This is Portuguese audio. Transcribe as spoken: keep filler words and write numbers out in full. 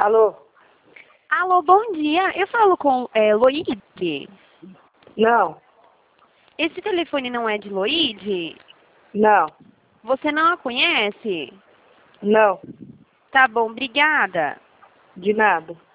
Alô? Alô, bom dia. Eu falo com é, Loide. Não, Esse telefone não é de Loide? não, Você não a conhece? não, Tá bom, obrigada. de nada.